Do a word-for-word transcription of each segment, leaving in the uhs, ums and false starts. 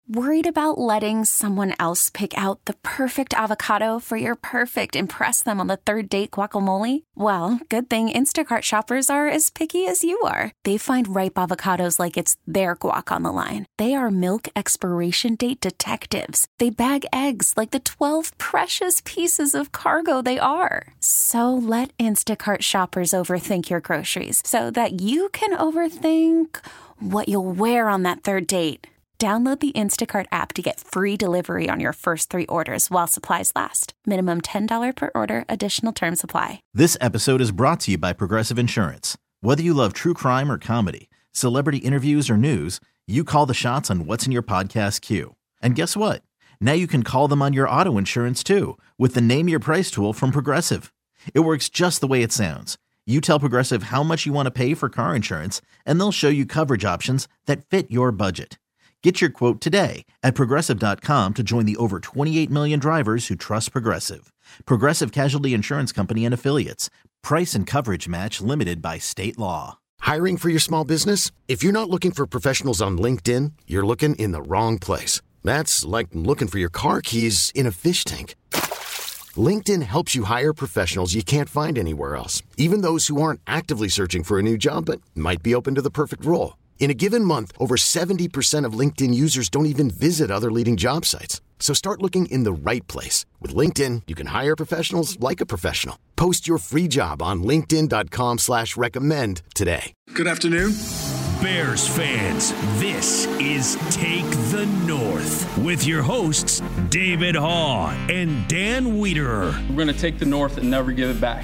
Worried about letting someone else pick out the perfect avocado for your perfect impress them on the third date guacamole? Well, good thing Instacart shoppers are as picky as you are. They find ripe avocados like it's their guac on the line. They are milk expiration date detectives. They bag eggs like the twelve precious pieces of cargo they are. So let Instacart shoppers overthink your groceries so that you can overthink what you'll wear on that third date. Download the Instacart app to get free delivery on your first three orders while supplies last. Minimum ten dollars per order. Additional terms apply. This episode is brought to you by Progressive Insurance. Whether you love true crime or comedy, celebrity interviews or news, you call the shots on what's in your podcast queue. And guess what? Now you can call them on your auto insurance too with the Name Your Price tool from Progressive. It works just the way it sounds. You tell Progressive how much you want to pay for car insurance, and they'll show you coverage options that fit your budget. Get your quote today at Progressive dot com to join the over twenty-eight million drivers who trust Progressive. Progressive Casualty Insurance Company and Affiliates. Price and coverage match limited by state law. Hiring for your small business? If you're not looking for professionals on LinkedIn, you're looking in the wrong place. That's like looking for your car keys in a fish tank. LinkedIn helps you hire professionals you can't find anywhere else, even those who aren't actively searching for a new job but might be open to the perfect role. In a given month, over seventy percent of LinkedIn users don't even visit other leading job sites. So start looking in the right place. With LinkedIn, you can hire professionals like a professional. Post your free job on linkedin dot com slash recommend today. Good afternoon. Bears fans, this is Take the North with your hosts, David Haugh and Dan Wiederer. We're going to take the North and never give it back.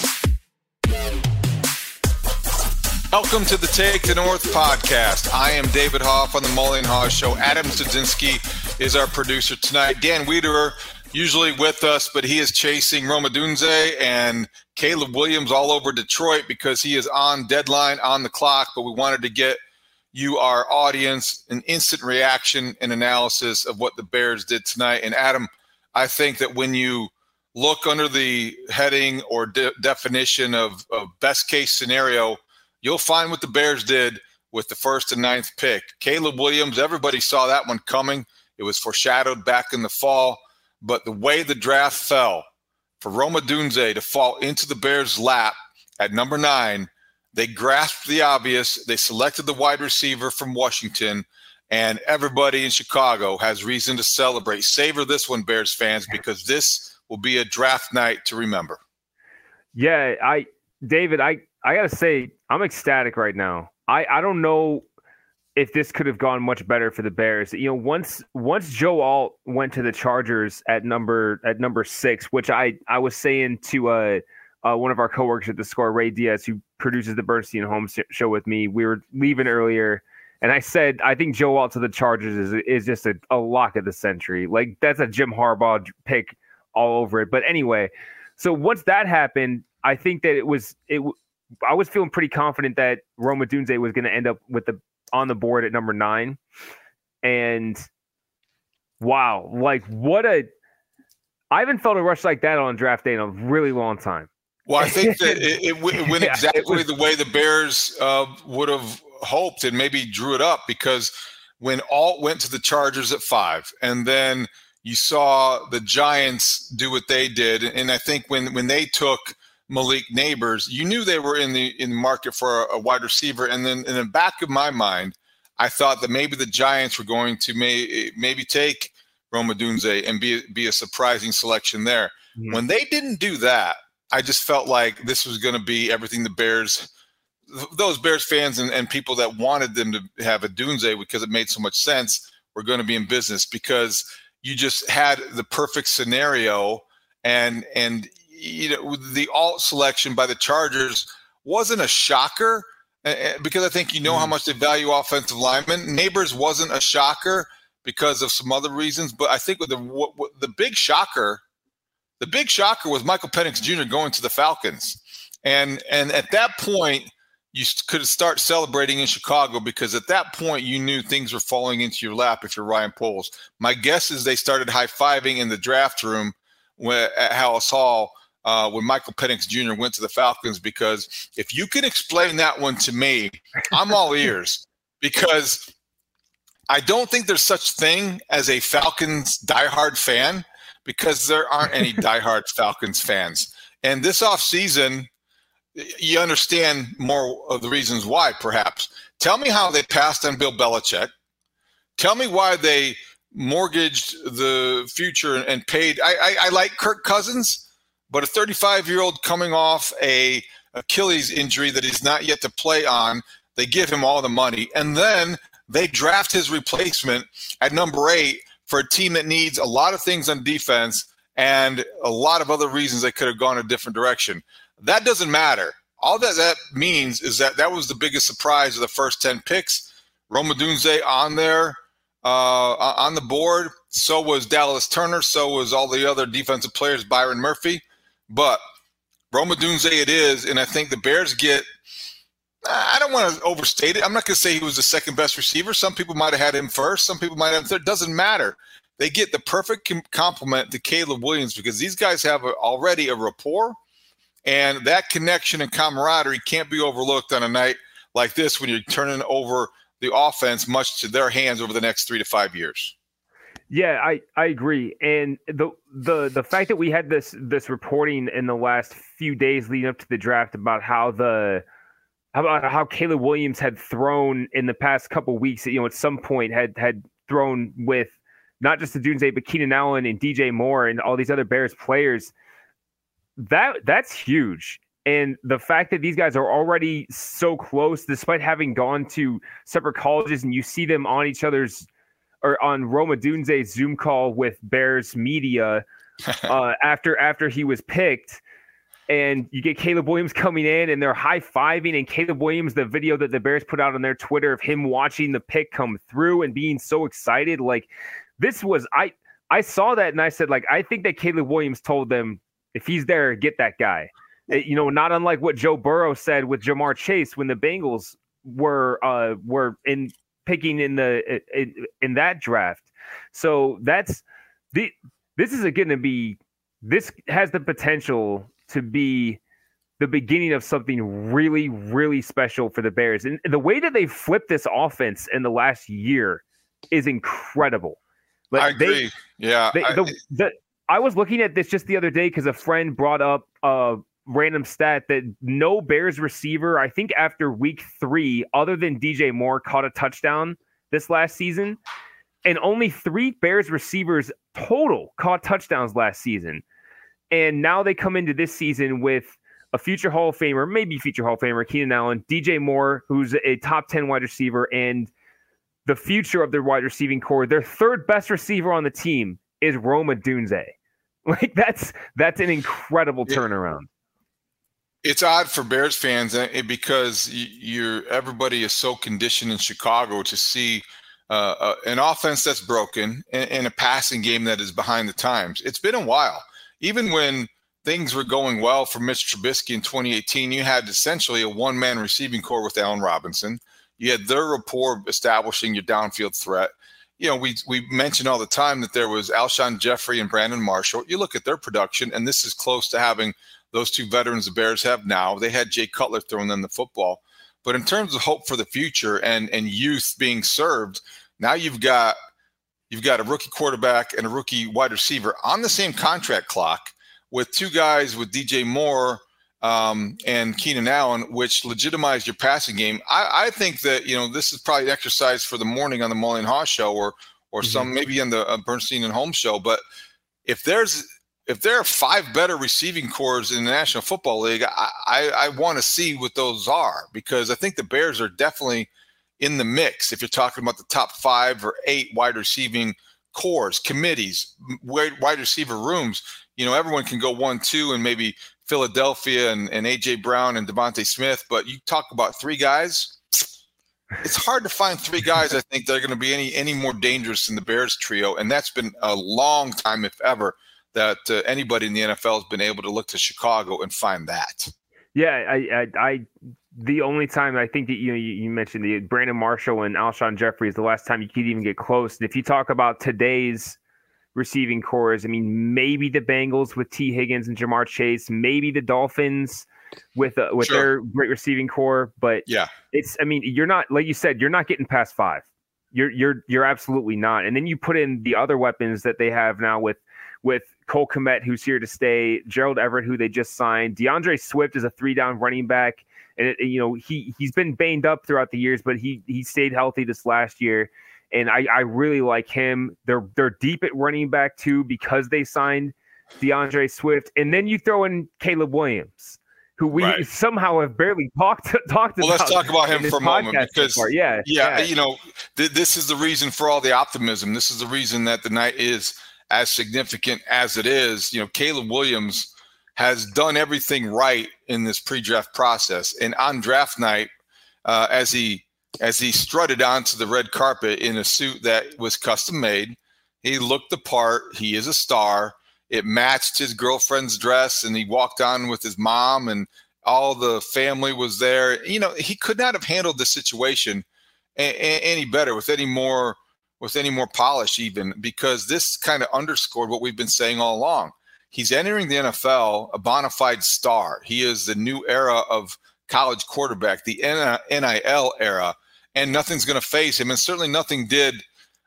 Welcome to the Take the North podcast. I am David Haugh on the Mully and Haugh Show. Adam Studzinski is our producer tonight. Dan Wiederer, usually with us, but he is chasing Rome Odunze and Caleb Williams all over Detroit because he is on deadline, on the clock. But we wanted to get you, our audience, an instant reaction and analysis of what the Bears did tonight. And Adam, I think that when you look under the heading or de- definition of, of best case scenario, you'll find what the Bears did with the first and ninth pick. Caleb Williams, everybody saw that one coming. It was foreshadowed back in the fall. But the way the draft fell for Rome Odunze to fall into the Bears' lap at number nine, they grasped the obvious. They selected the wide receiver from Washington, and everybody in Chicago has reason to celebrate. Savor this one, Bears fans, because this will be a draft night to remember. Yeah, I, David, I, I got to say, I'm ecstatic right now. I, I don't know if this could have gone much better for the Bears. You know, once once Joe Alt went to the Chargers at number at number six, which I, I was saying to uh, uh, one of our coworkers at the Score, Ray Diaz, who produces the Bernstein Holmes show with me. We were leaving earlier, and I said I think Joe Alt to the Chargers is is just a, a lock of the century. Like, that's a Jim Harbaugh pick all over it. But anyway, so once that happened, I think that it was it. I was feeling pretty confident that Rome Odunze was going to end up with the on the board at number nine. And wow, like what a I haven't felt a rush like that on draft day in a really long time. Well, I think that it, it, it went Yeah, exactly it was, the way the Bears uh, would have hoped and maybe drew it up, because when Alt went to the Chargers at five, and then you saw the Giants do what they did, and I think when when they took Malik Neighbors, you knew they were in the in the market for a, a wide receiver. And then in the back of my mind, I thought that maybe the Giants were going to may, maybe take Rome Odunze and be, be a surprising selection there. Mm-hmm. When they didn't do that, I just felt like this was going to be everything the Bears, those Bears fans and, and people that wanted them to have Odunze because it made so much sense, were going to be in business, because you just had the perfect scenario. And, and, you know, the Alt selection by the Chargers wasn't a shocker, because I think you know how much they value offensive linemen. Neighbors wasn't a shocker because of some other reasons, but I think with the what, what, the big shocker, the big shocker was Michael Penix Junior going to the Falcons, and and at that point you could start celebrating in Chicago, because at that point you knew things were falling into your lap if you're Ryan Poles. My guess is they started high-fiving in the draft room at Halas Hall Uh, when Michael Penix Junior went to the Falcons, because if you can explain that one to me, I'm all ears. Because I don't think there's such thing as a Falcons diehard fan because there aren't any diehard Falcons fans. And this offseason, you understand more of the reasons why, perhaps. Tell me how they passed on Bill Belichick. Tell me why they mortgaged the future and paid. I, I, I like Kirk Cousins, but a thirty-five-year-old coming off a Achilles injury that he's not yet to play on, they give him all the money. And then they draft his replacement at number eight for a team that needs a lot of things on defense and a lot of other reasons they could have gone a different direction. That doesn't matter. All that that means is that that was the biggest surprise of the first ten picks. Rome Odunze on there, uh, on the board. So was Dallas Turner. So was all the other defensive players, Byron Murphy. But Rome Odunze it is, and I think the Bears get – I don't want to overstate it. I'm not going to say he was the second best receiver. Some people might have had him first. Some people might have him third. It doesn't matter. They get the perfect complement to Caleb Williams because these guys have a, already a rapport. And that connection and camaraderie can't be overlooked on a night like this when you're turning over the offense much to their hands over the next three to five years. Yeah, I, I agree. And the the the fact that we had this this reporting in the last few days leading up to the draft about how the how about how Caleb Williams had thrown in the past couple of weeks, you know, at some point had had thrown with not just the Odunze, but Keenan Allen and D J Moore and all these other Bears players. That that's huge. And the fact that these guys are already so close, despite having gone to separate colleges, and you see them on each other's or on Rome Odunze's Zoom call with Bears media uh, after after he was picked, and you get Caleb Williams coming in and they're high-fiving, and Caleb Williams, the video that the Bears put out on their Twitter of him watching the pick come through and being so excited, like this was I I saw that and I said, like, I think that Caleb Williams told them, if he's there, get that guy. It, you know, not unlike what Joe Burrow said with Jamar Chase when the Bengals were uh, were in picking in the in, in that draft. So that's the this is going to be this has the potential to be the beginning of something really, really special for the Bears. And the way that they flipped this offense in the last year is incredible. Like I agree. They, yeah. They, I, the, the, I was looking at this just the other day because a friend brought up a random stat that no Bears receiver, I think after week three, other than D J Moore, caught a touchdown this last season. And only three Bears receivers total caught touchdowns last season. And now they come into this season with a future Hall of Famer, maybe future Hall of Famer, Keenan Allen, D J Moore, who's a top ten wide receiver, and the future of their wide receiving core. Their third best receiver on the team is Rome Odunze. Like that's that's an incredible turnaround. It's odd for Bears fans because you're everybody is so conditioned in Chicago to see uh, uh, an offense that's broken and, and a passing game that is behind the times. It's been a while. Even when things were going well for Mitch Trubisky in twenty eighteen, you had essentially a one-man receiving core with Allen Robinson. You had their rapport establishing your downfield threat. You know, we we mention all the time that there was Alshon Jeffrey and Brandon Marshall. You look at their production, and this is close to having those two veterans the Bears have now. They had Jay Cutler throwing them the football. But in terms of hope for the future and and youth being served, now you've got you've got a rookie quarterback and a rookie wide receiver on the same contract clock with two guys with D J Moore um, and Keenan Allen, which legitimize your passing game. I, I think that, you know, this is probably an exercise for the morning on the Mully and Haw show or or mm-hmm. some maybe on the uh, Bernstein and Holmes show. But if there's if there are five better receiving cores in the National Football League, I, I, I want to see what those are, because I think the Bears are definitely in the mix. If you're talking about the top five or eight wide receiving cores, committees, wide, wide receiver rooms, you know, everyone can go one, two, and maybe Philadelphia and, and A J Brown and Devontae Smith. But you talk about three guys, it's hard to find three guys, I think, that are going to be any, any more dangerous than the Bears trio. And that's been a long time, if ever, that uh, anybody in the N F L has been able to look to Chicago and find that. Yeah, I, I, I the only time I think that you know, you, you mentioned the Brandon Marshall and Alshon Jeffrey is the last time you could even get close. And if you talk about today's receiving cores, I mean, maybe the Bengals with T. Higgins and Jamar Chase, maybe the Dolphins with uh, with sure. their great receiving core. But yeah, it's I mean, you're not, like you said, you're not getting past five. You're you're you're absolutely not. And then you put in the other weapons that they have now with with Cole Kmet, who's here to stay, Gerald Everett, who they just signed. DeAndre Swift is a three-down running back, and it, you know he he's been banged up throughout the years, but he he stayed healthy this last year, and I, I really like him. They're they're deep at running back too because they signed DeAndre Swift, and then you throw in Caleb Williams, who we right. somehow have barely talked talked well, about. Let's talk about him for a moment because so yeah, yeah, yeah, you know, th- this is the reason for all the optimism. This is the reason that the night is as significant as it is. You know, Caleb Williams has done everything right in this pre-draft process, and on draft night, uh, as he as he strutted onto the red carpet in a suit that was custom made, he looked the part. He is a star. It matched his girlfriend's dress, and he walked on with his mom, and all the family was there. You know, he could not have handled the situation a- a- any better with any more with any more polish, even, because this kind of underscored what we've been saying all along. He's entering the N F L a bona fide star. He is the new era of college quarterback, the N I L era, and nothing's going to phase him, and certainly nothing did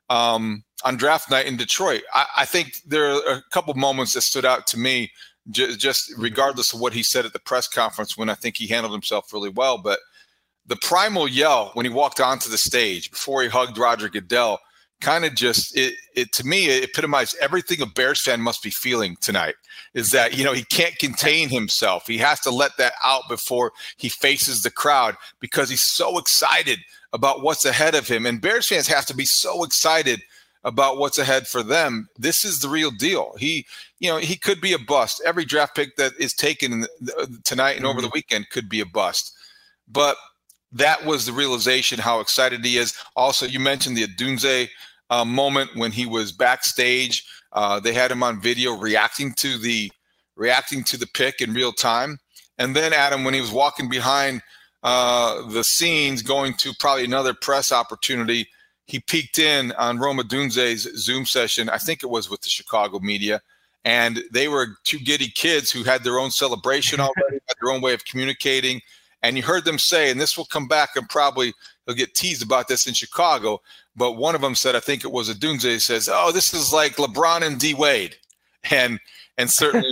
um, on draft night in Detroit. I, I think there are a couple moments that stood out to me, j- just regardless of what he said at the press conference, when I think he handled himself really well. But the primal yell when he walked onto the stage before he hugged Roger Goodell kind of just, it, it to me, it epitomized everything a Bears fan must be feeling tonight, is that, you know, he can't contain himself. He has to let that out before he faces the crowd because he's so excited about what's ahead of him. And Bears fans have to be so excited about what's ahead for them. This is the real deal. He, you know, he could be a bust. Every draft pick that is taken tonight and over the weekend could be a bust. But that was the realization, how excited he is. Also, you mentioned the Odunze uh, moment when he was backstage. Uh, they had him on video reacting to the reacting to the pick in real time. And then, Adam, when he was walking behind uh, the scenes, going to probably another press opportunity, he peeked in on Rome Odunze's Zoom session. I think it was with the Chicago media. And they were two giddy kids who had their own celebration already, had their own way of communicating. And you heard them say, and this will come back and probably he'll get teased about this in Chicago, but one of them said, I think it was Odunze, says, oh, this is like LeBron and D Wade. And and certainly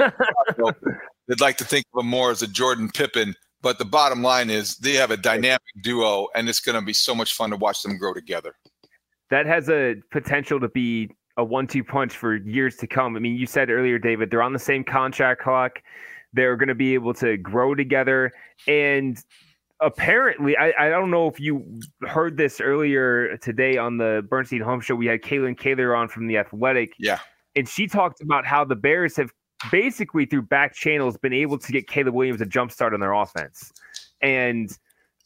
they'd like to think of him more as a Jordan Pippen. But the bottom line is they have a dynamic duo, and it's going to be so much fun to watch them grow together. That has a potential to be a one two punch for years to come. I mean, you said earlier, David, they're on the same contract clock. They're going to be able to grow together. And apparently, I, I don't know if you heard this earlier today on the Bernstein Home Show. We had Kaylin Kaler on from The Athletic. Yeah. And she talked about how the Bears have basically through back channels been able to get Caleb Williams a jump start on their offense. And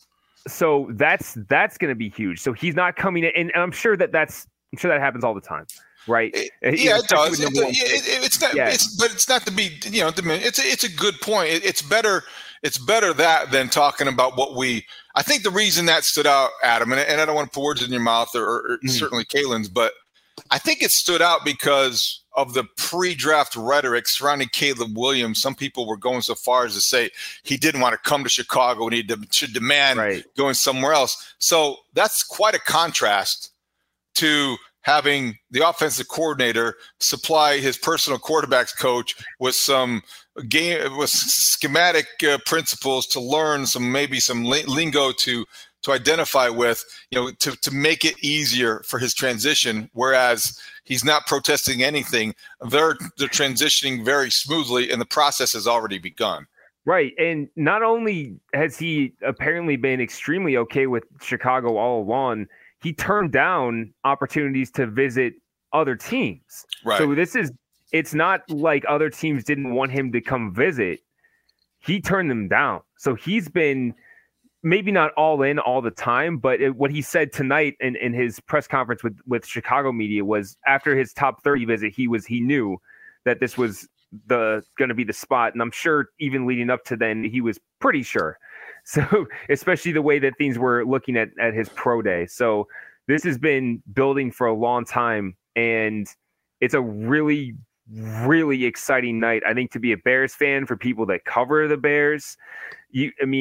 so that's that's going to be huge. So he's not coming in. And I'm sure that that's I'm sure that happens all the time. Right. It, yeah, it does. It's, a, it, it's not, yeah. it's, but it's not to be, you know, it's a, it's a good point. It, it's better. It's better that than talking about what we, I think the reason that stood out, Adam, and, and I don't want to put words in your mouth or, or mm. certainly Kaylin's, but I think it stood out because of the pre-draft rhetoric surrounding Caleb Williams. Some people were going so far as to say he didn't want to come to Chicago and he de- should demand right. going somewhere else. So that's quite a contrast to having the offensive coordinator supply his personal quarterbacks coach with some game with schematic uh, principles to learn some, maybe some lingo to, to identify with, you know, to, to make it easier for his transition. Whereas he's not protesting anything. They're, they're transitioning very smoothly and the process has already begun. Right. And not only has he apparently been extremely okay with Chicago all along, he turned down opportunities to visit other teams. Right. So this is, it's not like other teams didn't want him to come visit. He turned them down. So he's been maybe not all in all the time, but it, what he said tonight in, in his press conference with, with Chicago media was after his top thirty visit, he was, he knew that this was the going to be the spot. And I'm sure even leading up to then, he was pretty sure. So especially the way that things were looking at, at his pro day. So this has been building for a long time, and it's a really, really exciting night, I think, to be a Bears fan, for people that cover the Bears. You, I mean,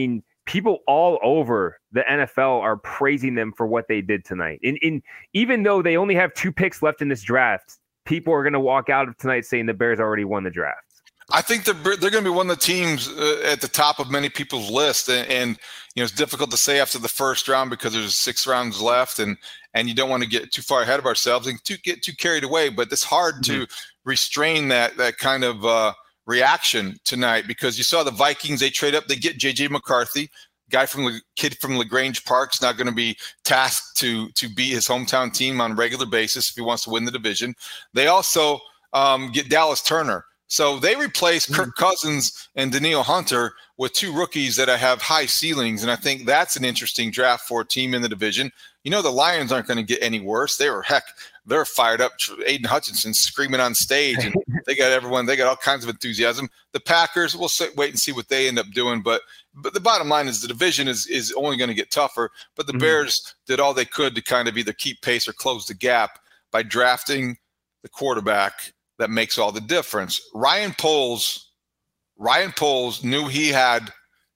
people all over the N F L are praising them for what they did tonight. And, and even though they only have two picks left in this draft, people are going to walk out of tonight saying the Bears already won the draft. I think they're they're going to be one of the teams uh, at the top of many people's list, and, and you know it's difficult to say after the first round because there's six rounds left, and and you don't want to get too far ahead of ourselves and to get too carried away. But it's hard mm-hmm. to restrain that that kind of uh, reaction tonight because you saw the Vikings, they trade up, they get J J McCarthy, guy from the kid from LaGrange Park's not going to be tasked to to beat his hometown team on a regular basis if he wants to win the division. They also um, get Dallas Turner. So they replaced Kirk Cousins and Danielle Hunter with two rookies that have high ceilings, and I think that's an interesting draft for a team in the division. You know, the Lions aren't going to get any worse. They were, heck, they're fired up. Aiden Hutchinson screaming on stage, and they got everyone. They got all kinds of enthusiasm. The Packers, we'll sit, wait and see what they end up doing. But but the bottom line is the division is is only going to get tougher. But the mm-hmm. Bears did all they could to kind of either keep pace or close the gap by drafting the quarterback that makes all the difference. Ryan Poles, Ryan Poles knew he had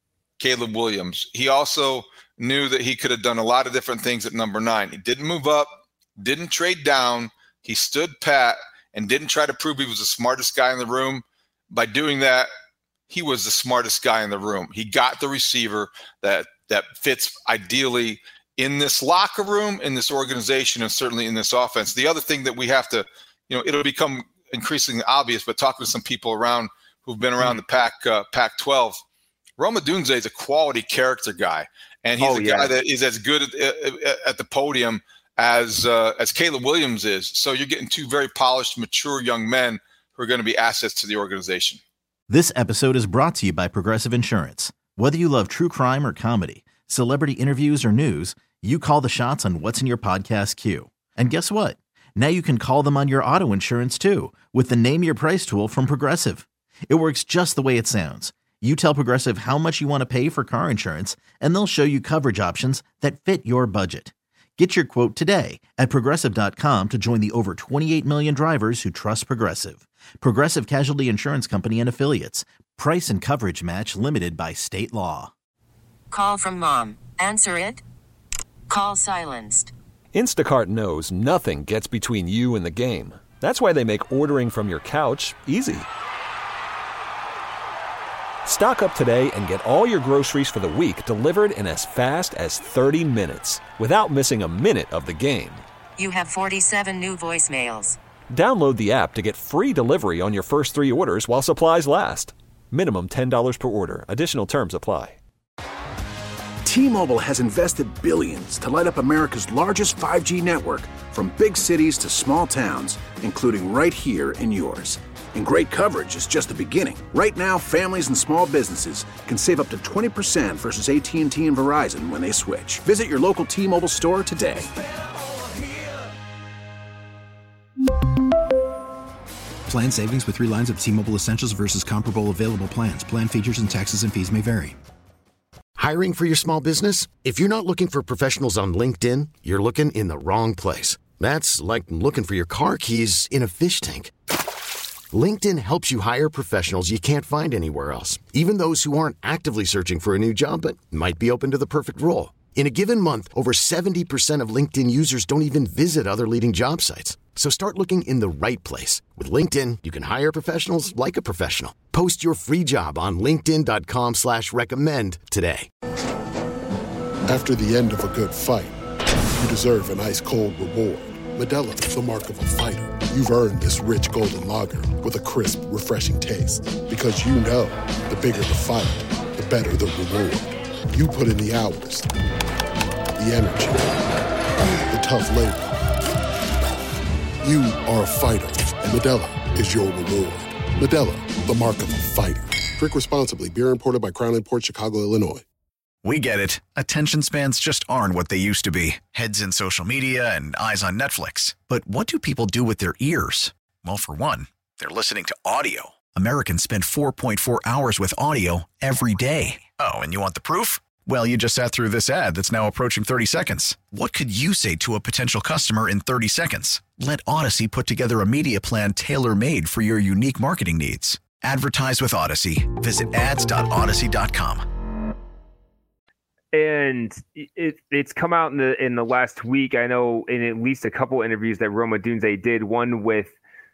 Caleb Williams. He also knew that he could have done a lot of different things at number nine. He didn't move up, didn't trade down. He stood pat and didn't try to prove he was the smartest guy in the room. By doing that, he was the smartest guy in the room. He got the receiver that that fits ideally in this locker room, in this organization, and certainly in this offense. The other thing that we have to, you know, it'll become increasingly obvious, but talking to some people around who've been around the Pac uh, Pac twelve, Rome Odunze is a quality character guy, and he's oh, a yeah. guy that is as good at, at, at the podium as uh, as Caleb Williams is. So you're getting two very polished, mature young men who are going to be assets to the organization. This episode is brought to you by Progressive Insurance. Whether you love true crime or comedy, celebrity interviews or news, you call the shots on what's in your podcast queue. And guess what? Now you can call them on your auto insurance too with the Name Your Price tool from Progressive. It works just the way it sounds. You tell Progressive how much you want to pay for car insurance, and they'll show you coverage options that fit your budget. Get your quote today at Progressive dot com to join the over twenty-eight million drivers who trust Progressive. Progressive Casualty Insurance Company and Affiliates. Price and coverage match limited by state law. Call from mom. Answer it. Call silenced. Instacart knows nothing gets between you and the game. That's why they make ordering from your couch easy. Stock up today and get all your groceries for the week delivered in as fast as thirty minutes without missing a minute of the game. You have forty-seven new voicemails. Download the app to get free delivery on your first three orders while supplies last. Minimum ten dollars per order. Additional terms apply. T-Mobile has invested billions to light up America's largest five G network, from big cities to small towns, including right here in yours. And great coverage is just the beginning. Right now, families and small businesses can save up to twenty percent versus A T and T and Verizon when they switch. Visit your local T-Mobile store today. Plan savings with three lines of T-Mobile Essentials versus comparable available plans. Plan features and taxes and fees may vary. Hiring for your small business? If you're not looking for professionals on LinkedIn, you're looking in the wrong place. That's like looking for your car keys in a fish tank. LinkedIn helps you hire professionals you can't find anywhere else, even those who aren't actively searching for a new job but might be open to the perfect role. In a given month, over seventy percent of LinkedIn users don't even visit other leading job sites. So start looking in the right place. With LinkedIn, you can hire professionals like a professional. Post your free job on linkedin dot com slash recommend today. After the end of a good fight, you deserve an ice-cold reward. Modelo is the mark of a fighter. You've earned this rich golden lager with a crisp, refreshing taste. Because you know, the bigger the fight, the better the reward. You put in the hours, the energy, the tough labor. You are a fighter, and Modelo is your reward. Modelo, the mark of a fighter. Drink responsibly. Beer imported by Crown Imports, Chicago, Illinois. We get it. Attention spans just aren't what they used to be. Heads in social media and eyes on Netflix. But what do people do with their ears? Well, for one, they're listening to audio. Americans spend four point four hours with audio every day. Oh, and you want the proof? Well, you just sat through this ad that's now approaching thirty seconds. What could you say to a potential customer in thirty seconds? Let Odyssey put together a media plan tailor-made for your unique marketing needs. Advertise with Odyssey. Visit ads dot odyssey dot com. And it it's come out in the in the last week. I know in at least a couple interviews that Rome Odunze did, one with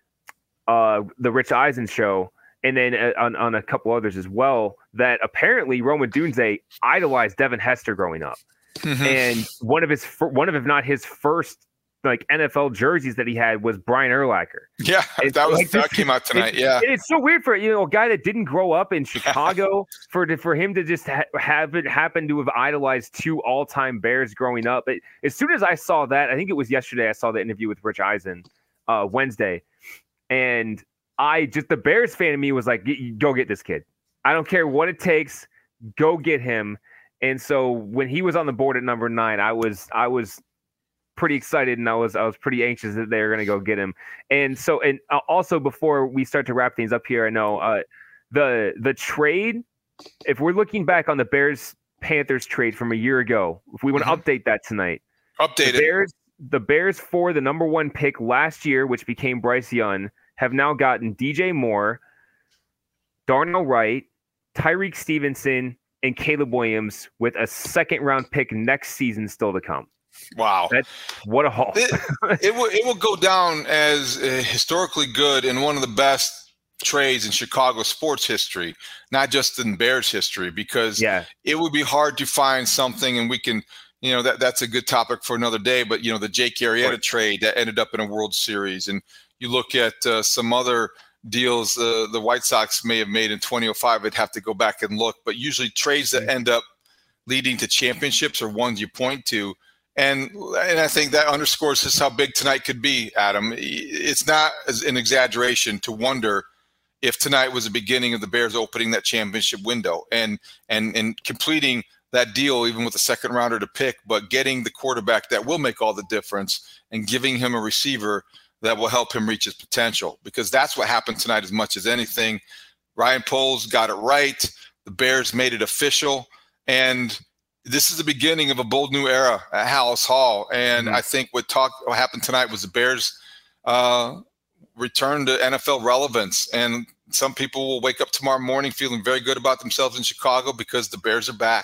uh, the Rich Eisen show, and then on, on a couple others as well, that apparently Rome Odunze idolized Devin Hester growing up. Mm-hmm. And one of his one of if not his first like N F L jerseys that he had was Brian Urlacher. Yeah, and that was like, that came out tonight. It, yeah, it's so weird for you know a guy that didn't grow up in Chicago for for him to just ha- have it happen to have idolized two all time Bears growing up. But as soon as I saw that, I think it was yesterday, I saw the interview with Rich Eisen, uh, Wednesday, and I just the Bears fan in me was like, go get this kid. I don't care what it takes, go get him. And so when he was on the board at number nine, I was I was. pretty excited, and I was I was pretty anxious that they were going to go get him. And so, and also before we start to wrap things up here, I know uh, the the trade. If we're looking back on the Bears Panthers trade from a year ago, if we want to mm-hmm. update that tonight, update the it. Bears, the Bears for the number one pick last year, which became Bryce Young, have now gotten D J Moore, Darnell Wright, Tyreek Stevenson, and Caleb Williams, with a second round pick next season still to come. Wow. That's, what a haul. it, it, will, it will go down as uh, historically good and one of the best trades in Chicago sports history, not just in Bears history, because yeah. it would be hard to find something, and we can, you know, that that's a good topic for another day, but, you know, the Jake Arrieta right. trade that ended up in a World Series, and you look at uh, some other deals uh, the White Sox may have made in twenty oh five, I'd have to go back and look, but usually trades that end up leading to championships are ones you point to. And and I think that underscores just how big tonight could be, Adam. It's not an exaggeration to wonder if tonight was the beginning of the Bears opening that championship window and and and completing that deal, even with a second rounder to pick, but getting the quarterback that will make all the difference and giving him a receiver that will help him reach his potential. Because that's what happened tonight as much as anything. Ryan Poles got it right. The Bears made it official. And this is the beginning of a bold new era at Halas Hall. And mm-hmm. I think what talk what happened tonight was the Bears uh, return to N F L relevance. And some people will wake up tomorrow morning feeling very good about themselves in Chicago because the Bears are back.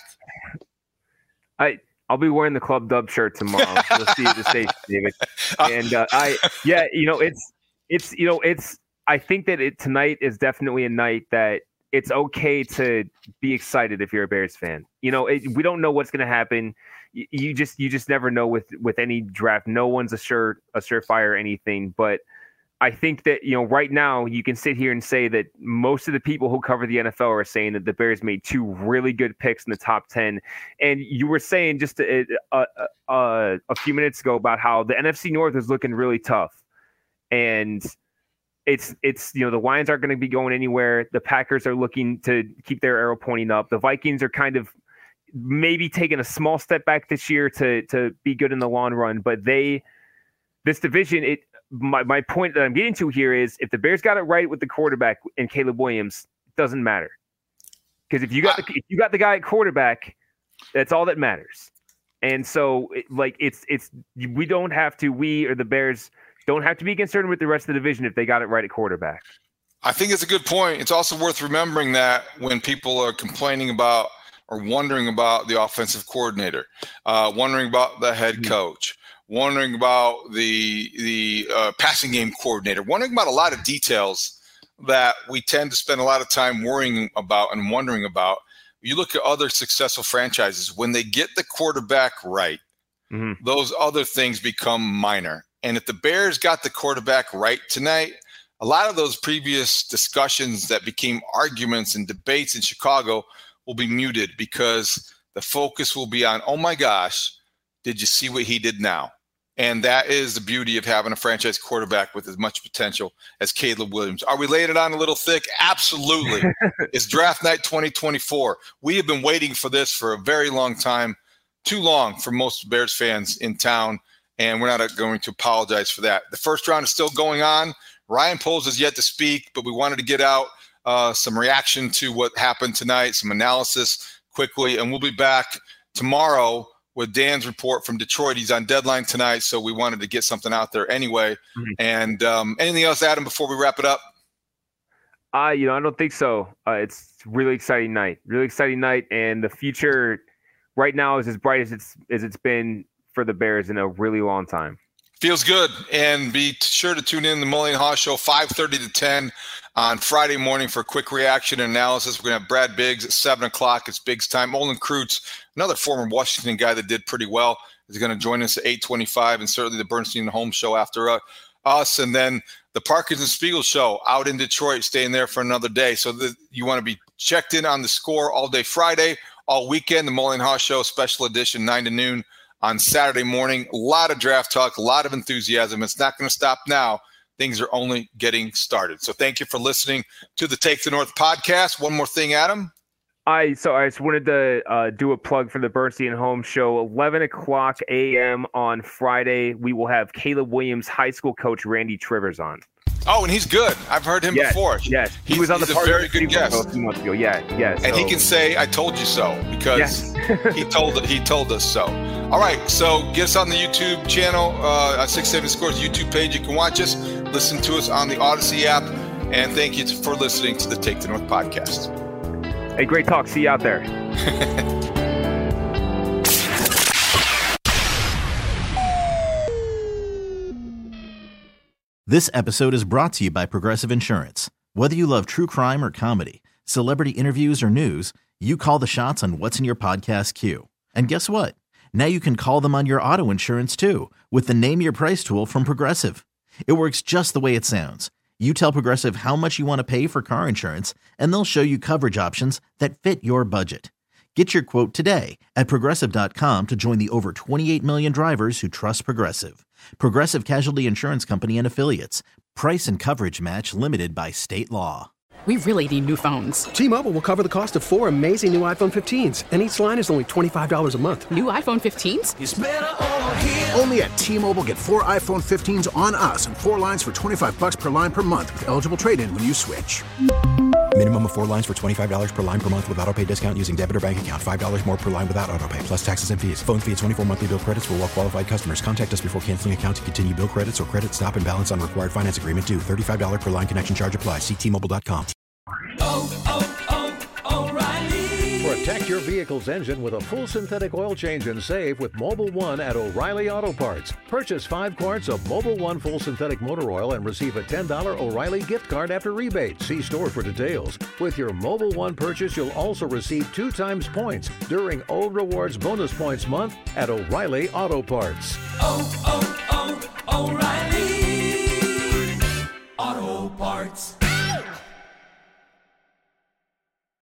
I, I'll be wearing the Club Dub shirt tomorrow. You'll see you at the station, David. And uh, I, yeah, you know, it's, it's, you know, it's, I think that it tonight is definitely a night that it's okay to be excited if you're a Bears fan. You know, it, we don't know what's going to happen. You, you just you just never know with with any draft. No one's a sure a surefire or anything. But I think that, you know, right now you can sit here and say that most of the people who cover the N F L are saying that the Bears made two really good picks in the top ten. And you were saying just a, a, a, a few minutes ago about how the N F C North is looking really tough. And It's it's you know the Lions aren't going to be going anywhere. The Packers are looking to keep their arrow pointing up. The Vikings are kind of maybe taking a small step back this year to to be good in the long run. But they this division, it my my point that I'm getting to here is if the Bears got it right with the quarterback and Caleb Williams, it doesn't matter, because if you got the if you got the guy at quarterback, that's all that matters. And so it, like it's it's we don't have to we or the Bears. Don't have to be concerned with the rest of the division if they got it right at quarterback. I think it's a good point. It's also worth remembering that when people are complaining about or wondering about the offensive coordinator, uh, wondering about the head coach, wondering about the the uh, passing game coordinator, wondering about a lot of details that we tend to spend a lot of time worrying about and wondering about. You look at other successful franchises, when they get the quarterback right, mm-hmm. those other things become minor. And if the Bears got the quarterback right tonight, a lot of those previous discussions that became arguments and debates in Chicago will be muted, because the focus will be on, oh my gosh, did you see what he did now? And that is the beauty of having a franchise quarterback with as much potential as Caleb Williams. Are we laying it on a little thick? Absolutely. It's draft night twenty twenty-four. We have been waiting for this for a very long time, too long for most Bears fans in town. And we're not going to apologize for that. The first round is still going on. Ryan Poles has yet to speak, but we wanted to get out uh, some reaction to what happened tonight, some analysis quickly, and we'll be back tomorrow with Dan's report from Detroit. He's on deadline tonight, so we wanted to get something out there anyway. Mm-hmm. And um, anything else, Adam, before we wrap it up? Uh, you know, I don't think so. Uh, it's a really exciting night, really exciting night, and the future right now is as bright as it's as it's been for the Bears in a really long time. Feels good. And be sure to tune in to the Mully and Haw Show, five thirty to ten on Friday morning for a quick reaction and analysis. We're going to have Brad Biggs at seven o'clock. It's Biggs time. Olin Kreutz, another former Washington guy that did pretty well, is going to join us at eight twenty-five, and certainly the Bernstein Home Show after uh, us. And then the Parkins and Spiegel Show out in Detroit, staying there for another day. So the, you want to be checked in on the score all day Friday, all weekend. The Mully and Haw Show special edition, nine to noon on Saturday morning. A lot of draft talk, a lot of enthusiasm. It's not going to stop now. Things are only getting started. So thank you for listening to the Take the North podcast. One more thing, Adam. I so I just wanted to uh, do a plug for the Bernstein Home Show. eleven o'clock a.m. on Friday, we will have Caleb Williams high school coach Randy Trivers on. Oh, and he's good. I've heard him yes, before. Yes, he he's, was on he's the a very good guest. A few months ago. Yeah, yes. And so. he can say, "I told you so," because yes. he told he told us so. All right, so get us on the YouTube channel, uh, on six seventy Scores YouTube page. You can watch us, listen to us on the Odyssey app, and thank you for listening to the Take the North podcast. Hey, great talk. See you out there. This episode is brought to you by Progressive Insurance. Whether you love true crime or comedy, celebrity interviews or news, you call the shots on what's in your podcast queue. And guess what? Now you can call them on your auto insurance too with the Name Your Price tool from Progressive. It works just the way it sounds. You tell Progressive how much you want to pay for car insurance, and they'll show you coverage options that fit your budget. Get your quote today at Progressive dot com to join the over twenty-eight million drivers who trust Progressive. Progressive Casualty Insurance Company and Affiliates. Price and coverage match limited by state law. We really need new phones. T-Mobile will cover the cost of four amazing new iPhone fifteens, and each line is only twenty-five dollars a month. New iPhone fifteens? It's better over here. Only at T-Mobile, get four iPhone fifteens on us and four lines for twenty-five dollars per line per month with eligible trade-in when you switch. Minimum of four lines for twenty-five dollars per line per month with autopay discount using debit or bank account. five dollars more per line without autopay, plus taxes and fees. Phone fee at twenty-four monthly bill credits for well-qualified customers. Contact us before canceling account to continue bill credits or credit stop and balance on required finance agreement due. thirty-five dollars per line connection charge applies. See T Mobile dot com. Oh, oh, oh, O'Reilly. Protect your vehicle's engine with a full synthetic oil change and save with Mobil one at O'Reilly Auto Parts. Purchase five quarts of Mobil one full synthetic motor oil and receive a ten dollars O'Reilly gift card after rebate. See store for details. With your Mobil one purchase, you'll also receive two times points during O Rewards Bonus Points Month at O'Reilly Auto Parts. Oh, oh, oh, O'Reilly Auto Parts.